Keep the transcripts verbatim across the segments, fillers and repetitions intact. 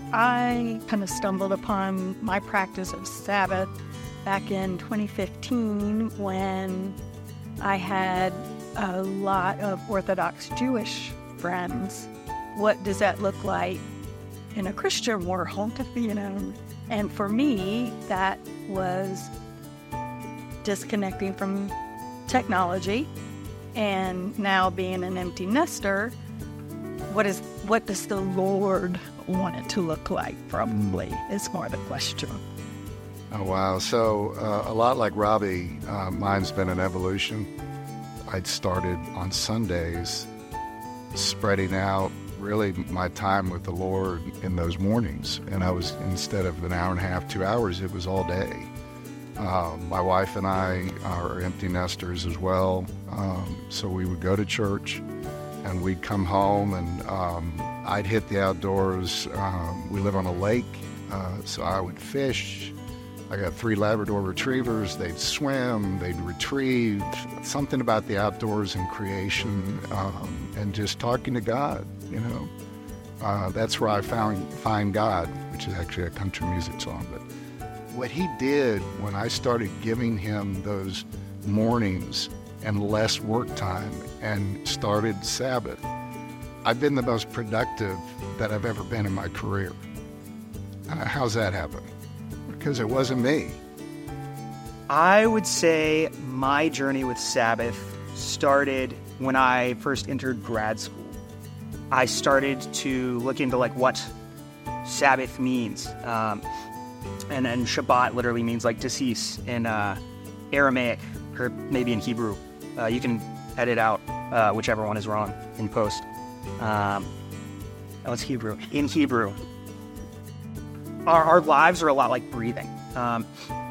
I kind of stumbled upon my practice of Sabbath back in twenty fifteen when I had a lot of Orthodox Jewish friends. What does that look like in a Christian world, you know? And for me, that was disconnecting from technology, and now being an empty nester, what is what does the Lord want it to look like? Probably is more the question. Oh, wow. So uh, a lot like Robbie, uh, mine's been an evolution. I'd started on Sundays spreading out really my time with the Lord in those mornings. And I was, instead of an hour and a half, two hours, it was all day. Uh, my wife and I are empty nesters as well. Um, so we would go to church and we'd come home and um, I'd hit the outdoors. Um, we live on a lake, uh, so I would fish. I got three Labrador retrievers. They'd swim, they'd retrieve. Something about the outdoors and creation um, and just talking to God, you know. Uh, that's where I found Find God, which is actually a country music song. But what he did when I started giving him those mornings and less work time and started Sabbath, I've been the most productive that I've ever been in my career. Uh, how's that happen? Because it wasn't me. I would say my journey with Sabbath started when I first entered grad school. I started to look into like what Sabbath means. Um, and then Shabbat literally means like to cease in uh, Aramaic, or maybe in Hebrew. Uh, you can edit out uh, whichever one is wrong in post. Um, oh, it's Hebrew. In Hebrew. Our, our lives are a lot like breathing. Um,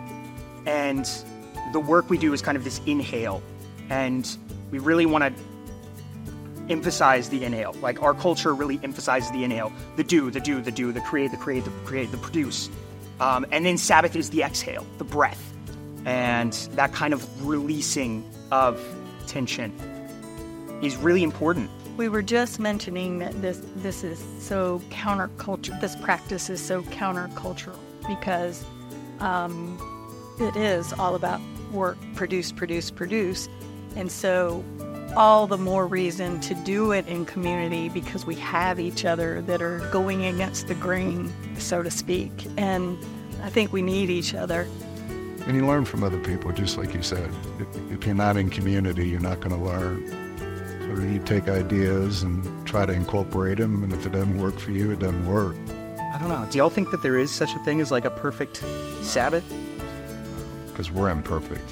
and the work we do is kind of this inhale. And we really want to emphasize the inhale. Like our culture really emphasizes the inhale. The do, the do, the do, the create, the create, the create, the produce. Um, and then Sabbath is the exhale, the breath. And that kind of releasing of tension is really important. We were just mentioning that this this is so counterculture. This practice is so countercultural because um, it is all about work, produce, produce, produce. And so all the more reason to do it in community because we have each other that are going against the grain, so to speak. And I think we need each other. And you learn from other people, just like you said. If, if you're not in community, you're not going to learn. So you take ideas and try to incorporate them, and if it doesn't work for you, it doesn't work. I don't know. Do y'all think that there is such a thing as like a perfect Sabbath? Because we're imperfect.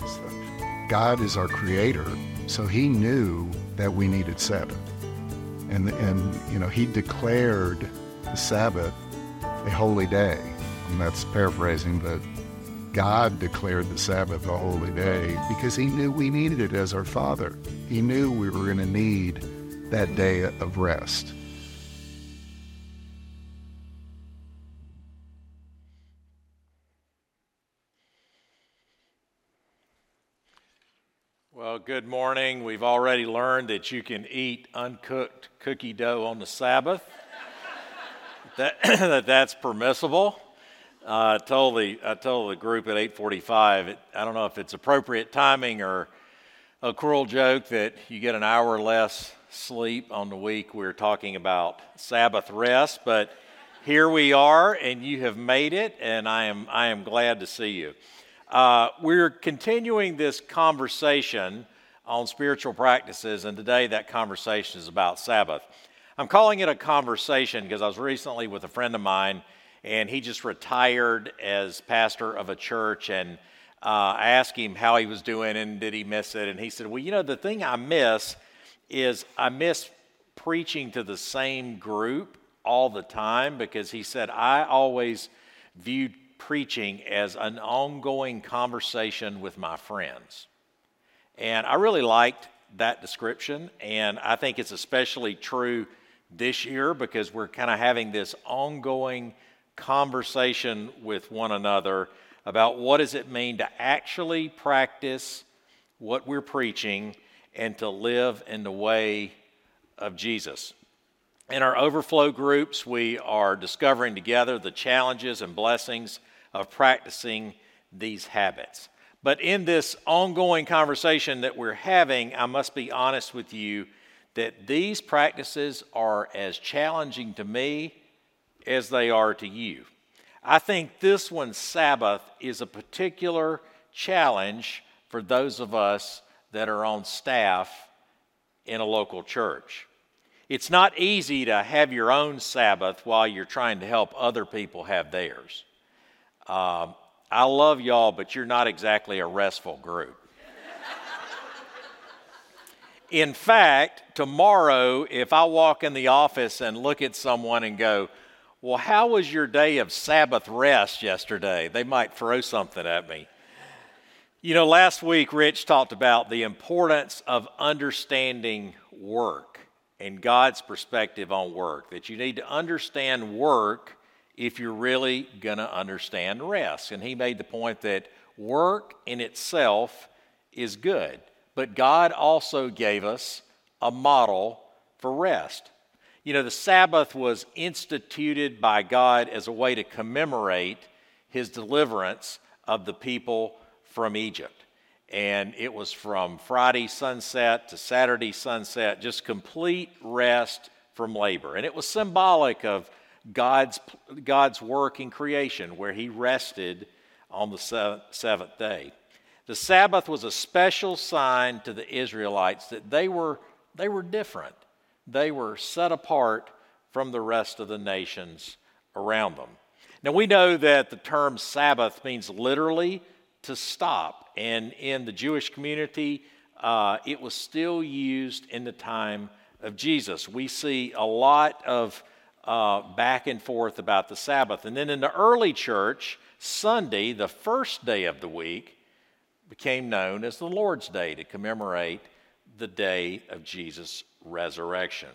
God is our creator, so he knew that we needed Sabbath. And, and you know, he declared the Sabbath a holy day. And that's paraphrasing, but God declared the Sabbath a holy day because he knew we needed it as our Father. He knew we were going to need that day of rest. Well, good morning. We've already learned that you can eat uncooked cookie dough on the Sabbath, that, that that's permissible. Uh, I told the I told the group at eight forty-five. It, I don't know if it's appropriate timing or a cruel joke that you get an hour less sleep on the week. We're talking about Sabbath rest, but here we are, and you have made it, and I am I am glad to see you. Uh, we're continuing this conversation on spiritual practices, and today that conversation is about Sabbath. I'm calling it a conversation because I was recently with a friend of mine, and he just retired as pastor of a church, and uh, I asked him how he was doing and did he miss it, and he said, well, you know, the thing I miss is I miss preaching to the same group all the time, because he said, I always viewed preaching as an ongoing conversation with my friends. And I really liked that description, and I think it's especially true this year because we're kind of having this ongoing conversation with one another about what does it mean to actually practice what we're preaching and to live in the way of Jesus. In our overflow groups, we are discovering together the challenges and blessings of practicing these habits. But in this ongoing conversation that we're having, I must be honest with you that these practices are as challenging to me as they are to you. I think this one, Sabbath, is a particular challenge for those of us that are on staff in a local church. It's not easy to have your own Sabbath while you're trying to help other people have theirs. Um, I love y'all, but you're not exactly a restful group. In fact, tomorrow, if I walk in the office and look at someone and go, well, how was your day of Sabbath rest yesterday? They might throw something at me. You know, last week, Rich talked about the importance of understanding work and God's perspective on work, that you need to understand work if you're really going to understand rest. And he made the point that work in itself is good, but God also gave us a model for rest. You know, the Sabbath was instituted by God as a way to commemorate his deliverance of the people from Egypt. And it was from Friday sunset to Saturday sunset, just complete rest from labor. And it was symbolic of God's, God's work in creation, where he rested on the seventh day. The Sabbath was a special sign to the Israelites that they were, they were different. They were set apart from the rest of the nations around them. Now, we know that the term Sabbath means literally to stop. And in the Jewish community, uh, it was still used in the time of Jesus. We see a lot of uh, back and forth about the Sabbath. And then in the early church, Sunday, the first day of the week, became known as the Lord's Day to commemorate the day of Jesus' resurrection.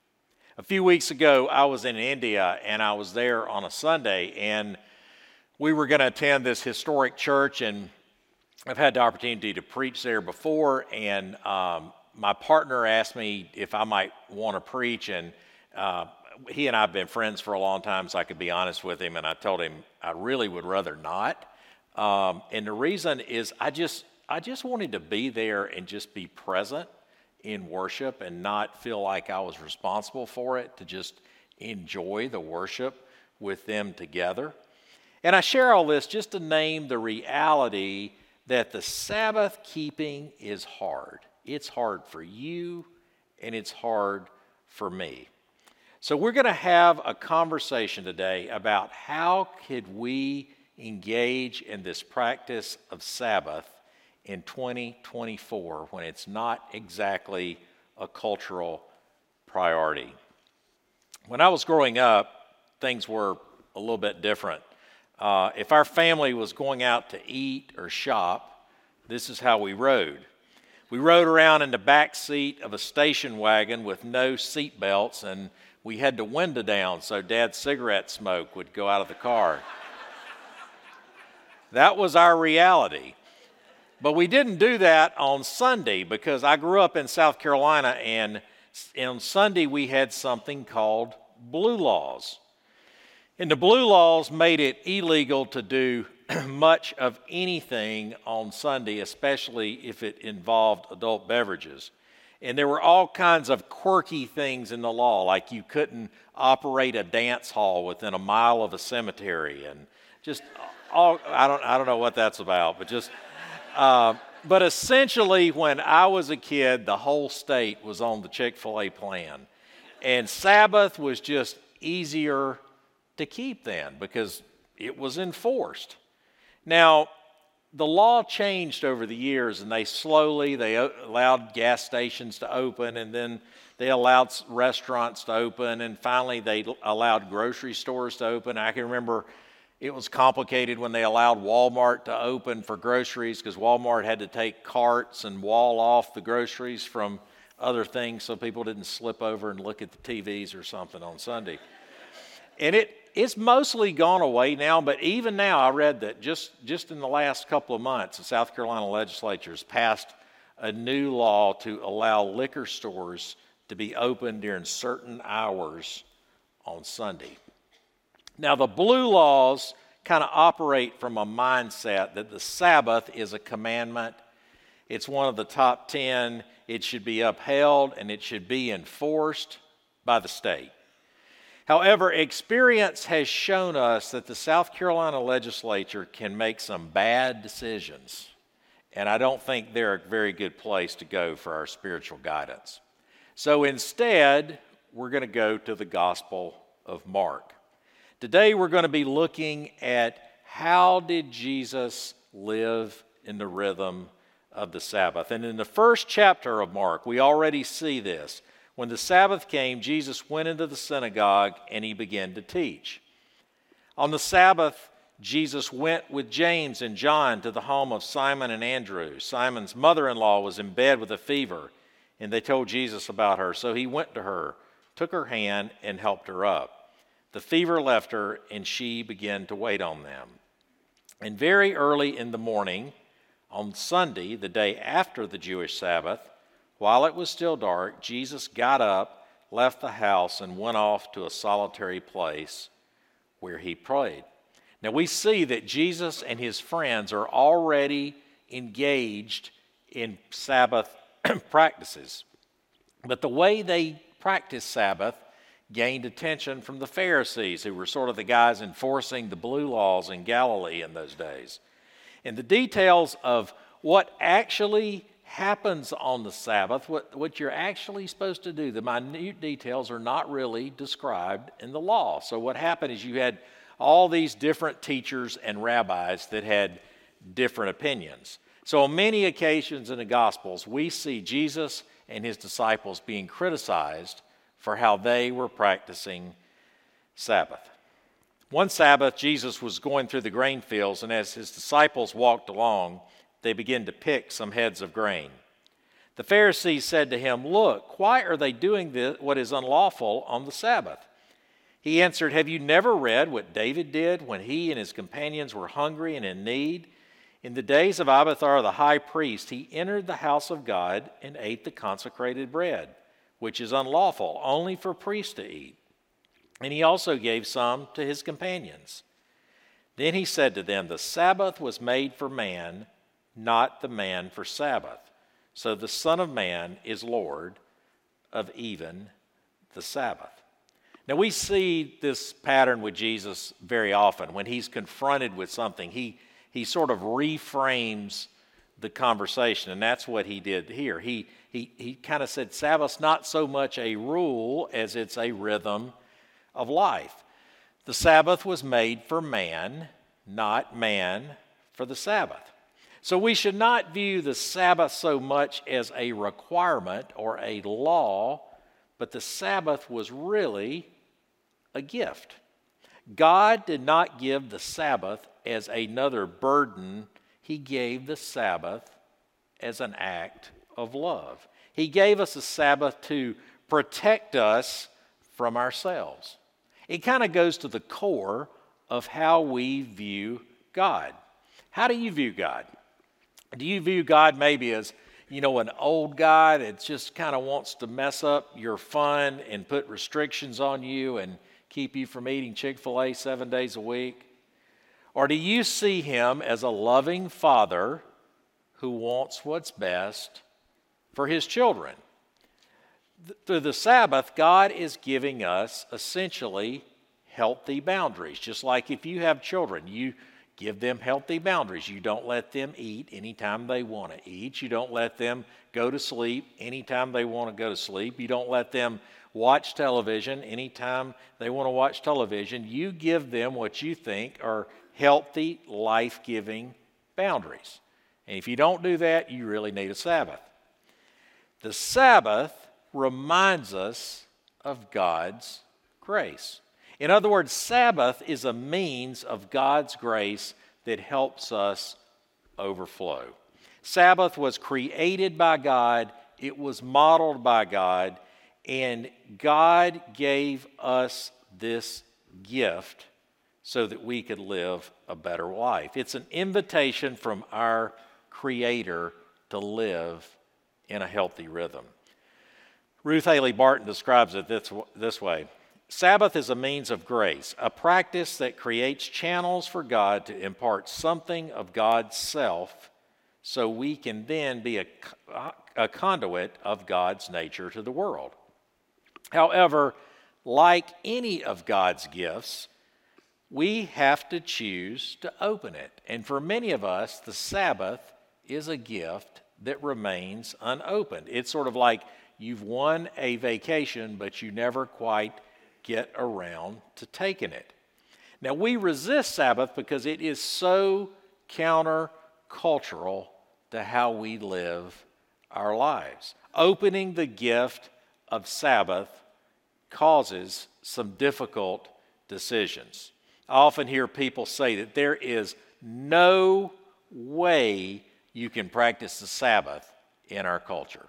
A few weeks ago, I was in India, and I was there on a Sunday, and we were going to attend this historic church, and I've had the opportunity to preach there before, and um, my partner asked me if I might want to preach, and uh, he and I have been friends for a long time, so I could be honest with him, and I told him I really would rather not. Um, and the reason is I just I just wanted to be there and just be present in worship and not feel like I was responsible for it, to just enjoy the worship with them together. And I share all this just to name the reality that the Sabbath keeping is hard. It's hard for you, and it's hard for me. So we're going to have a conversation today about how could we engage in this practice of Sabbath in twenty twenty-four when it's not exactly a cultural priority. When I was growing up, things were a little bit different. Uh, if our family was going out to eat or shop, this is how we rode. We rode around in the back seat of a station wagon with no seat belts, and we had the window down so Dad's cigarette smoke would go out of the car. That was our reality. But we didn't do that on Sunday, because I grew up in South Carolina, and on Sunday we had something called blue laws. And the blue laws made it illegal to do much of anything on Sunday, especially if it involved adult beverages. And there were all kinds of quirky things in the law, like you couldn't operate a dance hall within a mile of a cemetery, and just all, I don't, I don't know what that's about, but just, uh, but essentially when I was a kid, the whole state was on the Chick-fil-A plan. And Sabbath was just easier to keep then because it was enforced. Now, the law changed over the years, and they slowly, they allowed gas stations to open, and then they allowed restaurants to open, and finally they allowed grocery stores to open. I can remember it was complicated when they allowed Walmart to open for groceries, because Walmart had to take carts and wall off the groceries from other things so people didn't slip over and look at the T Vs or something on Sunday. And it It's mostly gone away now, but even now I read that just, just in the last couple of months, the South Carolina legislature has passed a new law to allow liquor stores to be open during certain hours on Sunday. Now, the blue laws kind of operate from a mindset that the Sabbath is a commandment. It's one of the top ten. It should be upheld and it should be enforced by the state. However, experience has shown us that the South Carolina legislature can make some bad decisions, and I don't think they're a very good place to go for our spiritual guidance. So instead, we're going to go to the Gospel of Mark. Today, we're going to be looking at how did Jesus live in the rhythm of the Sabbath. And in the first chapter of Mark, we already see this. When the Sabbath came, Jesus went into the synagogue and he began to teach. On the Sabbath, Jesus went with James and John to the home of Simon and Andrew. Simon's mother-in-law was in bed with a fever, and they told Jesus about her. So he went to her, took her hand, and helped her up. The fever left her, and she began to wait on them. And very early in the morning, on Sunday, the day after the Jewish Sabbath, while it was still dark, Jesus got up, left the house, and went off to a solitary place where he prayed. Now we see that Jesus and his friends are already engaged in Sabbath practices. But the way they practiced Sabbath gained attention from the Pharisees, who were sort of the guys enforcing the blue laws in Galilee in those days. And the details of what actually happens on the Sabbath, what, what you're actually supposed to do, the minute details are not really described in the law. So what happened is you had all these different teachers and rabbis that had different opinions. So on many occasions in the Gospels, we see Jesus and his disciples being criticized for how they were practicing Sabbath. One Sabbath, Jesus was going through the grain fields, and as his disciples walked along, they began to pick some heads of grain. The Pharisees said to him, "Look, why are they doing this, what is unlawful on the Sabbath?" He answered, "Have you never read what David did when he and his companions were hungry and in need? In the days of Abiathar the high priest, he entered the house of God and ate the consecrated bread, which is unlawful only for priests to eat. And he also gave some to his companions. Then he said to them, the Sabbath was made for man, not the man for Sabbath. So the Son of Man is Lord of even the Sabbath." Now we see this pattern with Jesus very often. When he's confronted with something, he, he sort of reframes the conversation, and that's what he did here. He, he, he kind of said Sabbath's not so much a rule as it's a rhythm of life. The Sabbath was made for man, not man for the Sabbath. So we should not view the Sabbath so much as a requirement or a law, but the Sabbath was really a gift. God did not give the Sabbath as another burden. He gave the Sabbath as an act of love. He gave us a Sabbath to protect us from ourselves. It kind of goes to the core of how we view God. How do you view God? Do you view God maybe as, you know, an old guy that just kind of wants to mess up your fun and put restrictions on you and keep you from eating Chick-fil-A seven days a week? Or do you see him as a loving father who wants what's best for his children? Through the Sabbath, God is giving us essentially healthy boundaries. Just like if you have children, you give them healthy boundaries. You don't let them eat anytime they want to eat. You don't let them go to sleep anytime they want to go to sleep. You don't let them watch television anytime they want to watch television. You give them what you think are healthy, life-giving boundaries. And if you don't do that, you really need a Sabbath. The Sabbath reminds us of God's grace. In other words, Sabbath is a means of God's grace that helps us overflow. Sabbath was created by God, it was modeled by God, and God gave us this gift so that we could live a better life. It's an invitation from our Creator to live in a healthy rhythm. Ruth Haley Barton describes it this, this way. Sabbath is a means of grace, a practice that creates channels for God to impart something of God's self so we can then be a, a conduit of God's nature to the world. However, like any of God's gifts, we have to choose to open it. And for many of us, the Sabbath is a gift that remains unopened. It's sort of like you've won a vacation, but you never quite get around to taking it. Now, we resist Sabbath because it is so countercultural to how we live our lives. Opening the gift of Sabbath causes some difficult decisions. I often hear people say that there is no way you can practice the Sabbath in our culture.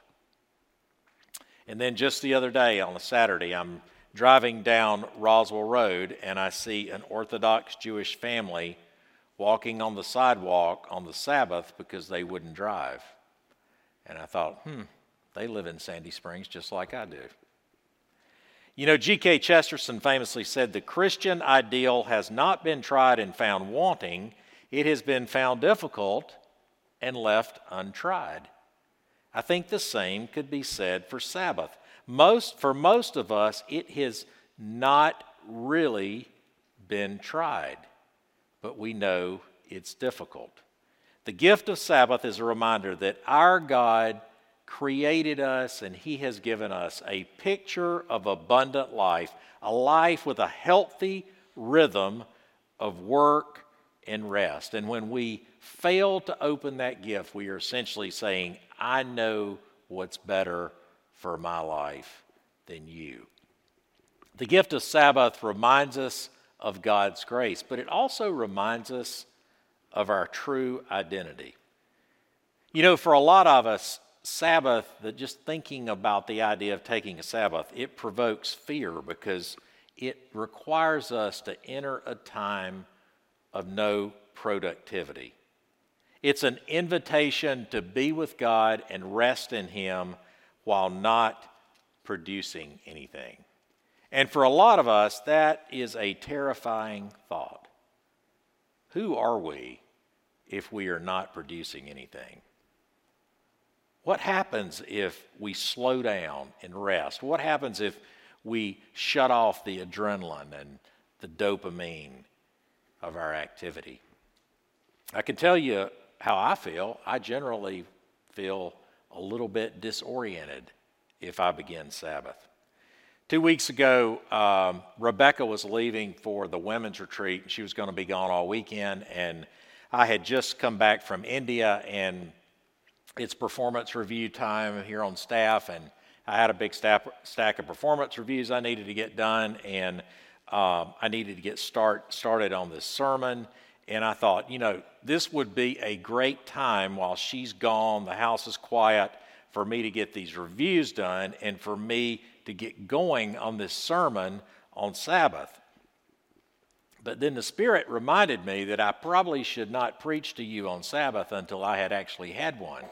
And then just the other day on a Saturday, I'm driving down Roswell Road and I see an Orthodox Jewish family walking on the sidewalk on the Sabbath because they wouldn't drive. And I thought, hmm, they live in Sandy Springs just like I do. You know, G K Chesterton famously said, the Christian ideal has not been tried and found wanting. It has been found difficult and left untried. I think the same could be said for Sabbath. Most, for most of us, it has not really been tried, but we know it's difficult. The gift of Sabbath is a reminder that our God created us and He has given us a picture of abundant life, a life with a healthy rhythm of work and rest. And when we fail to open that gift, we are essentially saying, I know what's better for my life than you. The gift of Sabbath reminds us of God's grace, but it also reminds us of our true identity. You know, for a lot of us, Sabbath, that just thinking about the idea of taking a Sabbath, it provokes fear because it requires us to enter a time of no productivity. It's an invitation to be with God and rest in Him while not producing anything. And for a lot of us, that is a terrifying thought. Who are we if we are not producing anything? What happens if we slow down and rest? What happens if we shut off the adrenaline and the dopamine of our activity? I can tell you how I feel. I generally feel a little bit disoriented if I begin Sabbath. Two weeks ago, um, Rebecca was leaving for the women's retreat. She was going to be gone all weekend, and I had just come back from India, and it's performance review time here on staff, and I had a big stack, stack of performance reviews I needed to get done, and um, I needed to get start started on this sermon. And I thought, you know, this would be a great time while she's gone, the house is quiet, for me to get these reviews done and for me to get going on this sermon on Sabbath. But then the Spirit reminded me that I probably should not preach to you on Sabbath until I had actually had one.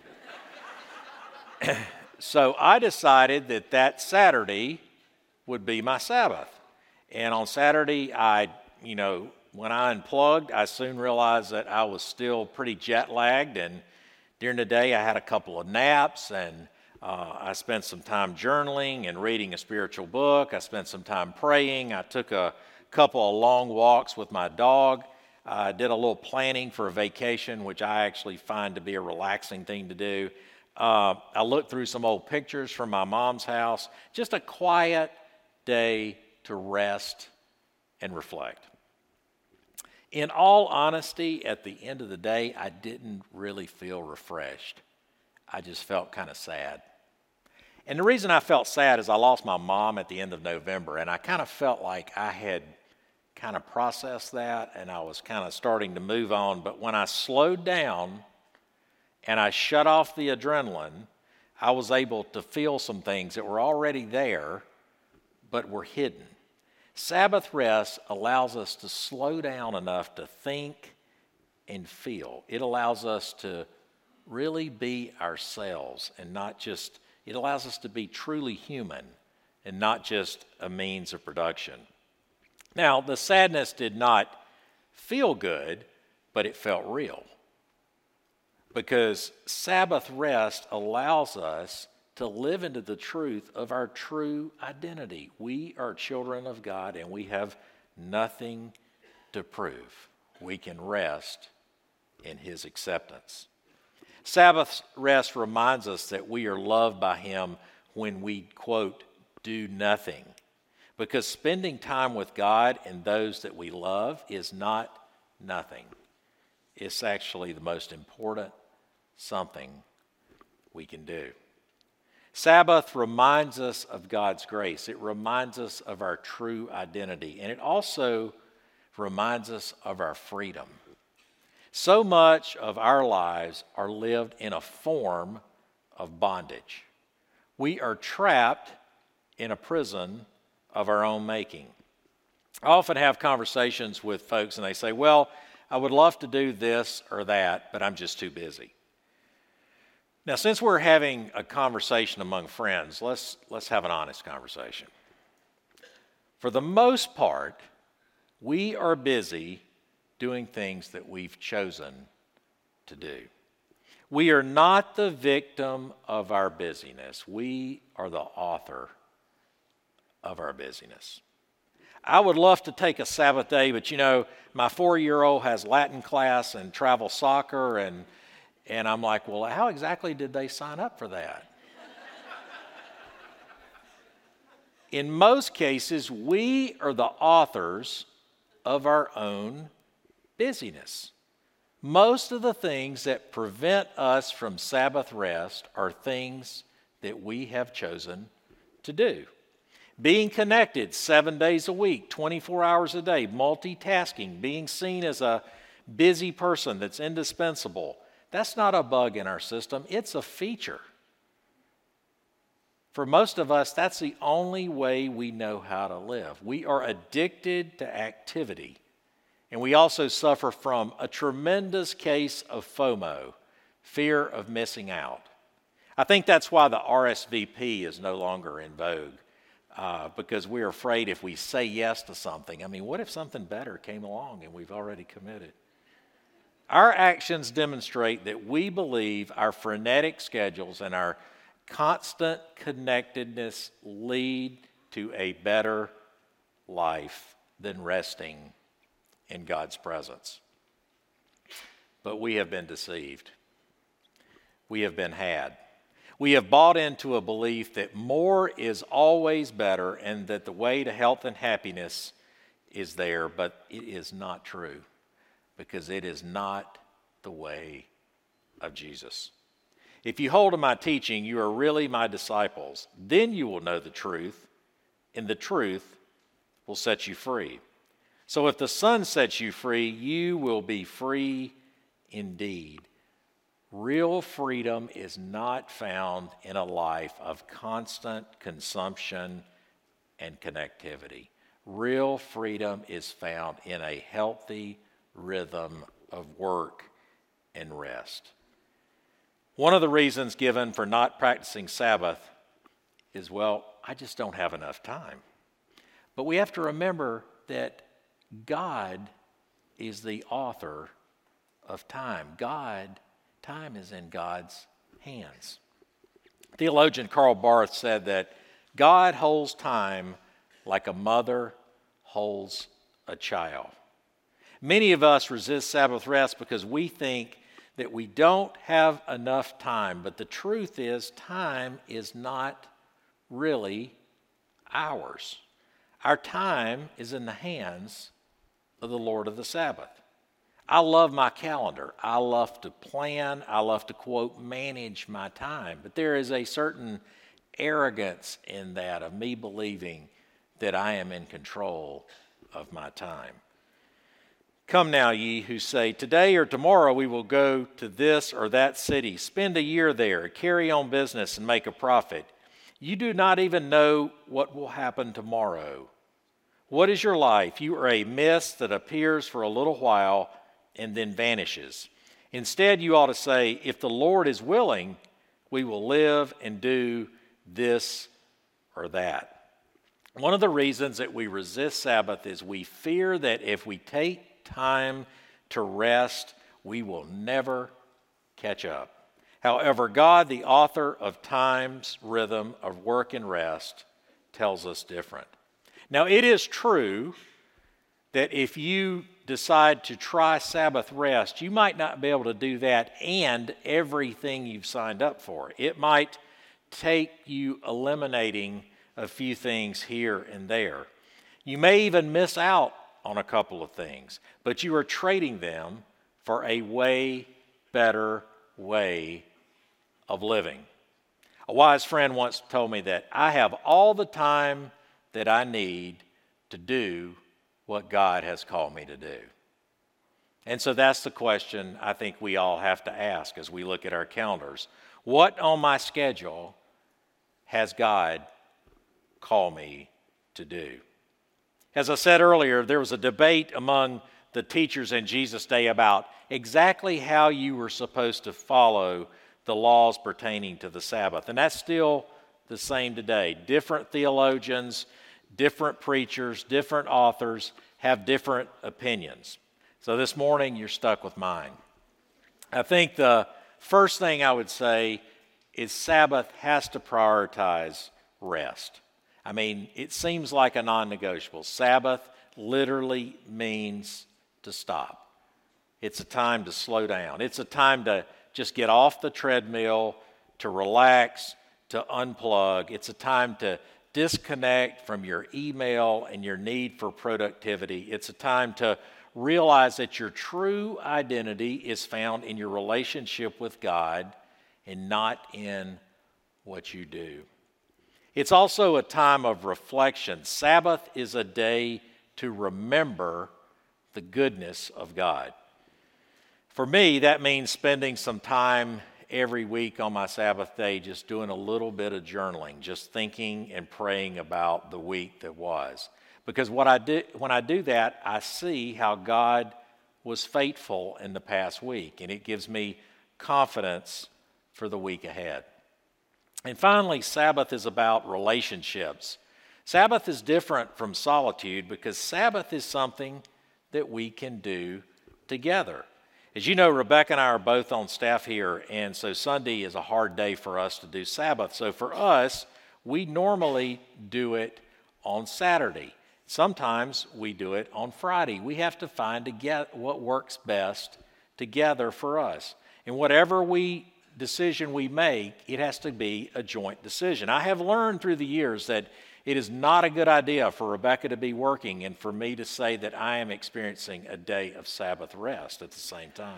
So I decided that that Saturday would be my Sabbath. And on Saturday, I, you know, when I unplugged, I soon realized that I was still pretty jet lagged, and during the day I had a couple of naps, and uh, I spent some time journaling and reading a spiritual book. I spent some time praying. I took a couple of long walks with my dog. I did a little planning for a vacation, which I actually find to be a relaxing thing to do. Uh, I looked through some old pictures from my mom's house. Just a quiet day to rest and reflect. In all honesty, at the end of the day, I didn't really feel refreshed. I just felt kind of sad. And the reason I felt sad is I lost my mom at the end of November, and I kind of felt like I had kind of processed that, and I was kind of starting to move on. But when I slowed down and I shut off the adrenaline, I was able to feel some things that were already there, but were hidden. Sabbath rest allows us to slow down enough to think and feel. It allows us to really be ourselves and not just It allows us to be truly human and not just a means of production. Now, the sadness did not feel good, but it felt real. Because Sabbath rest allows us to live into the truth of our true identity. We are children of God, and we have nothing to prove. We can rest in His acceptance. Sabbath rest reminds us that we are loved by Him when we, quote, do nothing. Because spending time with God and those that we love is not nothing. It's actually the most important something we can do. Sabbath reminds us of God's grace. It reminds us of our true identity. And it also reminds us of our freedom. So much of our lives are lived in a form of bondage. We are trapped in a prison of our own making. I often have conversations with folks and they say, well, I would love to do this or that, but I'm just too busy. Now, since we're having a conversation among friends, let's, let's have an honest conversation. For the most part, we are busy doing things that we've chosen to do. We are not the victim of our busyness. We are the author of our busyness. I would love to take a Sabbath day, but you know, my four-year-old has Latin class and travel soccer, and and I'm like, well, how exactly did they sign up for that? In most cases, we are the authors of our own busyness. Most of the things that prevent us from Sabbath rest are things that we have chosen to do. Being connected seven days a week, twenty-four hours a day, multitasking, being seen as a busy person that's indispensable, that's not a bug in our system, it's a feature. For most of us, that's the only way we know how to live. We are addicted to activity, and we also suffer from a tremendous case of FOMO, fear of missing out. I think that's why the R S V P is no longer in vogue. Uh, because we're afraid if we say yes to something, I mean, what if something better came along and we've already committed? Our actions demonstrate that we believe our frenetic schedules and our constant connectedness lead to a better life than resting in God's presence. But we have been deceived. We have been had. We have bought into a belief that more is always better and that the way to health and happiness is there, but it is not true because it is not the way of Jesus. If you hold to my teaching, you are really my disciples. Then you will know the truth, and the truth will set you free. So if the Son sets you free, you will be free indeed. Real freedom is not found in a life of constant consumption and connectivity. Real freedom is found in a healthy rhythm of work and rest. One of the reasons given for not practicing Sabbath is, well, I just don't have enough time. But we have to remember that God is the author of time. God Time is in God's hands. Theologian Karl Barth said that God holds time like a mother holds a child. Many of us resist Sabbath rest because we think that we don't have enough time, but the truth is time is not really ours. Our time is in the hands of the Lord of the Sabbath. I love my calendar. I love to plan. I love to, quote, manage my time. But there is a certain arrogance in that of me believing that I am in control of my time. Come now, ye who say, today or tomorrow we will go to this or that city, spend a year there, carry on business and make a profit. You do not even know what will happen tomorrow. What is your life? You are a mist that appears for a little while and then vanishes. Instead, you ought to say, if the Lord is willing, We will live and do this or that. One of the reasons that we resist Sabbath is we fear that if we take time to rest, we will never catch up. However, God, the author of time's rhythm of work and rest, tells us different. Now, it is true that if you decide to try Sabbath rest, you might not be able to do that and everything you've signed up for. It might take you eliminating a few things here and there. You may even miss out on a couple of things, but you are trading them for a way better way of living. A wise friend once told me that I have all the time that I need to do what God has called me to do. And so that's the question I think we all have to ask as we look at our calendars. What on my schedule has God called me to do? As I said earlier, there was a debate among the teachers in Jesus' day about exactly how you were supposed to follow the laws pertaining to the Sabbath. And that's still the same today. Different theologians, different preachers, different authors have different opinions. So this morning, you're stuck with mine. I think the first thing I would say is Sabbath has to prioritize rest. I mean, it seems like a non-negotiable. Sabbath literally means to stop. It's a time to slow down. It's a time to just get off the treadmill, to relax, to unplug. It's a time to disconnect from your email and your need for productivity. It's a time to realize that your true identity is found in your relationship with God and not in what you do. It's also a time of reflection. Sabbath is a day to remember the goodness of God. For me, that means spending some time every week on my Sabbath day just doing a little bit of journaling, just thinking and praying about the week that was. Because what I do, when I do that, I see how God was faithful in the past week, and it gives me confidence for the week ahead. And finally, Sabbath is about relationships. Sabbath is different from solitude because Sabbath is something that we can do together. As you know, Rebecca and I are both on staff here, and so Sunday is a hard day for us to do Sabbath. So for us, we normally do it on Saturday. Sometimes we do it on Friday. We have to find to get what works best together for us. And whatever we decision we make, it has to be a joint decision. I have learned through the years that it is not a good idea for Rebecca to be working and for me to say that I am experiencing a day of Sabbath rest at the same time.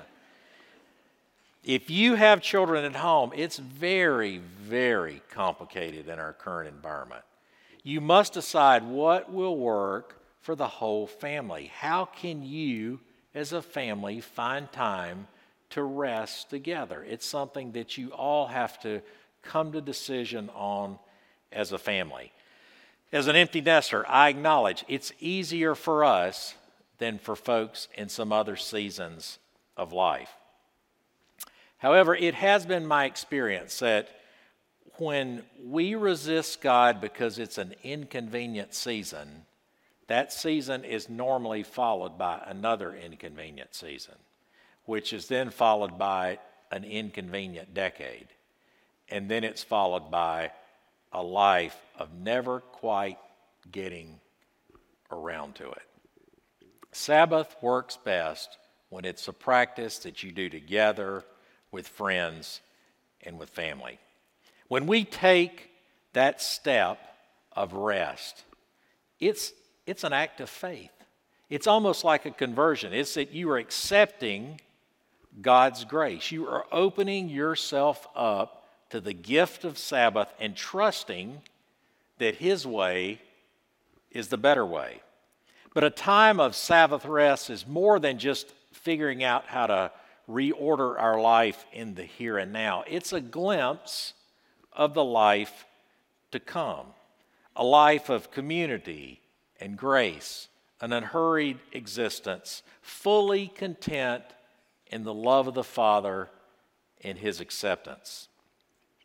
If you have children at home, it's very, very complicated in our current environment. You must decide what will work for the whole family. How can you, as a family, find time to rest together? It's something that you all have to come to decision on as a family. As an empty nester, I acknowledge it's easier for us than for folks in some other seasons of life. However, it has been my experience that when we resist God because it's an inconvenient season, that season is normally followed by another inconvenient season, which is then followed by an inconvenient decade. And then it's followed by a life of never quite getting around to it. Sabbath works best when it's a practice that you do together with friends and with family. When we take that step of rest, it's, it's an act of faith. It's almost like a conversion. It's that you are accepting God's grace. You are opening yourself up to the gift of Sabbath and trusting that His way is the better way. But a time of Sabbath rest is more than just figuring out how to reorder our life in the here and now. It's a glimpse of the life to come, a life of community and grace, an unhurried existence, fully content in the love of the Father and His acceptance.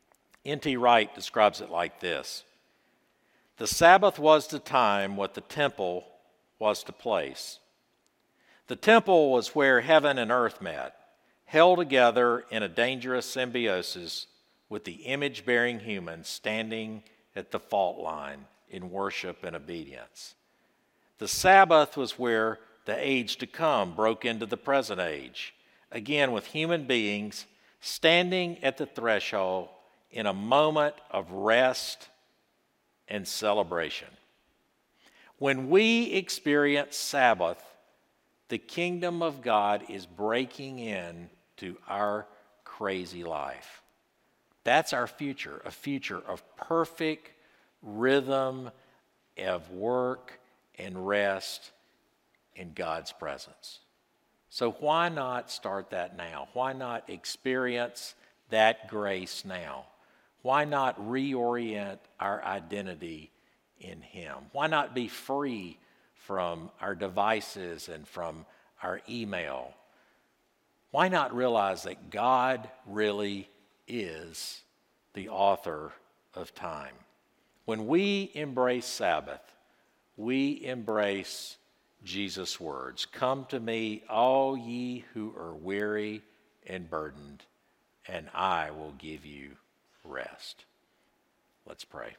N T Wright describes it like this: the Sabbath was to time what the temple was to place. The temple was where heaven and earth met, held together in a dangerous symbiosis with the image-bearing humans standing at the fault line in worship and obedience. The Sabbath was where the age to come broke into the present age, again with human beings standing at the threshold in a moment of rest and celebration. When we experience Sabbath, the kingdom of God is breaking in to our crazy life. That's our future, a future of perfect rhythm of work and rest in God's presence. So why not start that now? Why not experience that grace now? Why not reorient our identity in Him? Why not be free from our devices and from our email? Why not realize that God really is the author of time? When we embrace Sabbath, we embrace Jesus' words, "Come to me, all ye who are weary and burdened, and I will give you rest." Let's pray.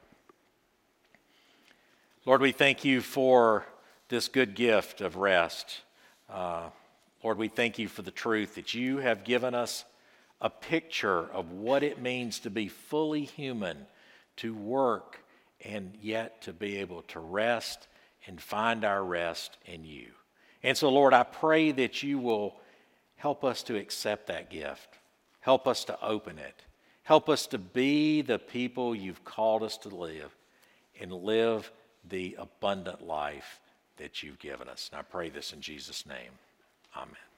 Lord, we thank you for this good gift of rest. Uh, Lord, we thank you for the truth that you have given us a picture of what it means to be fully human, to work, and yet to be able to rest and find our rest in you. And so, Lord, I pray that you will help us to accept that gift. Help us to open it. Help us to be the people you've called us to live and live the abundant life that you've given us. And I pray this in Jesus' name. Amen.